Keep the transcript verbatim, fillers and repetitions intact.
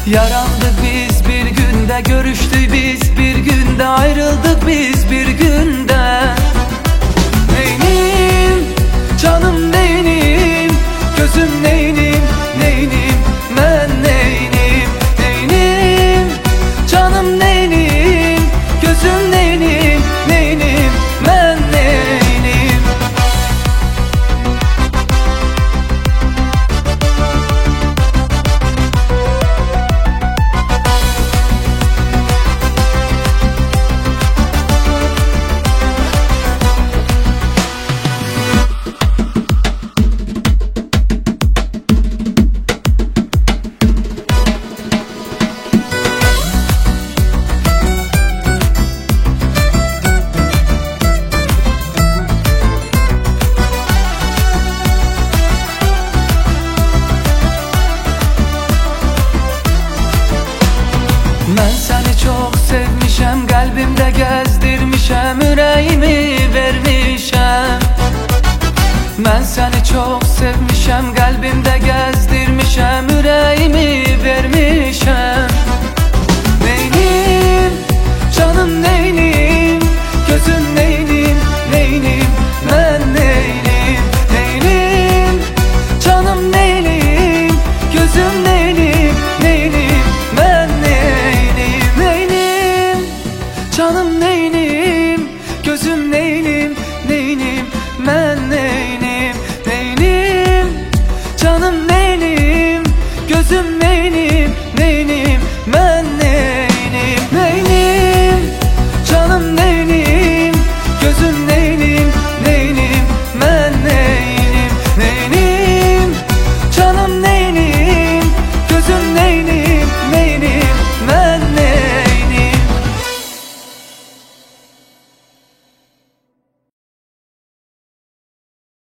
Yarandık biz bir günde, görüştük biz bir günde, ayrıldık biz bir günde. Neynim, canım neynim, gözüm neynim, neynim, ben neynim. Neynim, canım neynim, gözüm neynim, neynim, ben neynim. Ben seni çok sevmişem, kalbimde gezdirmişem, yüreğimi vermişem. Ben seni çok sevmişem, kalbimde gezdirmişem, yüreğimi vermişem. Neynim, canım neynim, gözüm neynim, neynim, ben neynim. Neynim, canım neynim, gözüm neynim, neynim, ben neynim. Neynim, canım neynim, gözüm neynim, neynim, ben neynim. Neynim, canım neynim, gözüm neynim.